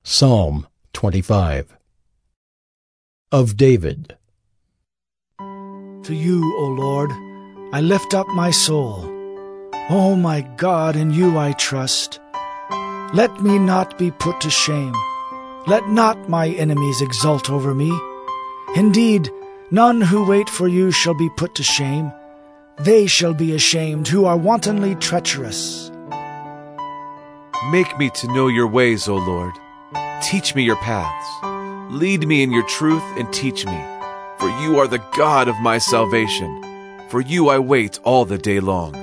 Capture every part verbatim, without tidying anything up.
Psalm twenty-five. Of David. To you, O Lord, I lift up my soul. O my God, in you I trust. Let me not be put to shame. Let not my enemies exult over me. Indeed, none who wait for you shall be put to shame. They shall be ashamed who are wantonly treacherous. Make me to know your ways, O Lord. Teach me your paths. Lead me in your truth and teach me. For you are the God of my salvation. For you I wait all the day long.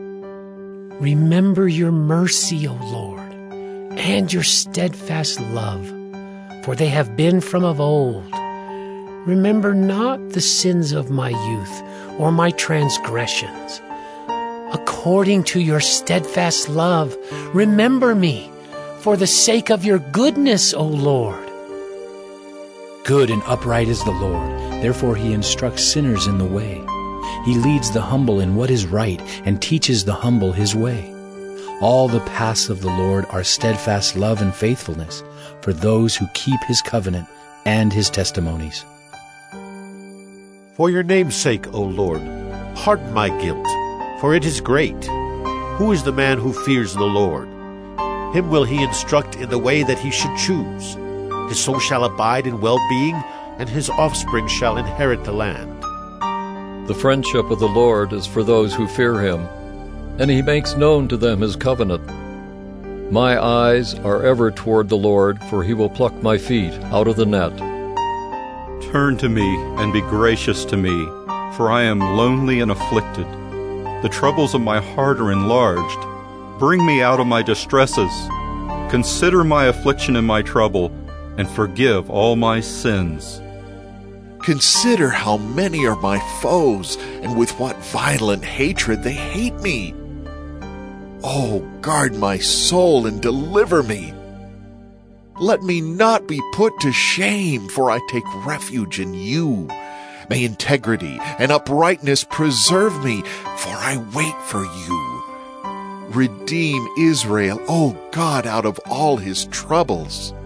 Remember your mercy, O Lord, and your steadfast love, for they have been from of old. Remember not the sins of my youth or my transgressions. According to your steadfast love, remember me, for the sake of your goodness, O Lord. Good and upright is the Lord, therefore he instructs sinners in the way. He leads the humble in what is right and teaches the humble his way. All the paths of the Lord are steadfast love and faithfulness for those who keep his covenant and his testimonies. For your name's sake, O Lord, pardon my guilt, for it is great. Who is the man who fears the Lord? Him will he instruct in the way that he should choose. His soul shall abide in well-being, and his offspring shall inherit the land. The friendship of the Lord is for those who fear him, and he makes known to them his covenant. My eyes are ever toward the Lord, for he will pluck my feet out of the net. Turn to me and be gracious to me, for I am lonely and afflicted. The troubles of my heart are enlarged. Bring me out of my distresses. Consider my affliction and my trouble, and forgive all my sins. Consider how many are my foes, and with what violent hatred they hate me. Oh, guard my soul and deliver me. Let me not be put to shame, for I take refuge in you. May integrity and uprightness preserve me, for I wait for you. Redeem Israel, O God, out of all his troubles.